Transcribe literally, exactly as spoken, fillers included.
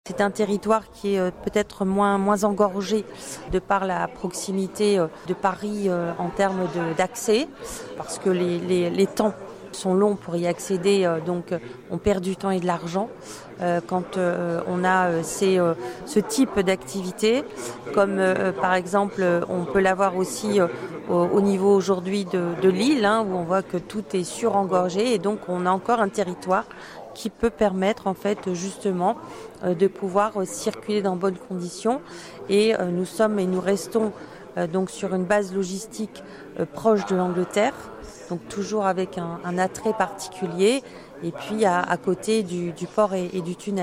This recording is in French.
C'est un territoire qui est peut-être moins, moins engorgé de par la proximité de Paris en termes de, d'accès, parce que les, les, les temps sont longs pour y accéder, donc on perd du temps et de l'argent quand on a ces, ce type d'activité, comme par exemple on peut l'avoir aussi au niveau aujourd'hui de, de Lille, hein, où on voit que tout est surengorgé, et donc on a encore un territoire qui peut permettre en fait justement de pouvoir circuler dans bonnes conditions, et nous sommes et nous restons donc sur une base logistique proche de l'Angleterre, donc toujours avec un, un attrait particulier, et puis à, à côté du, du port et, et du tunnel.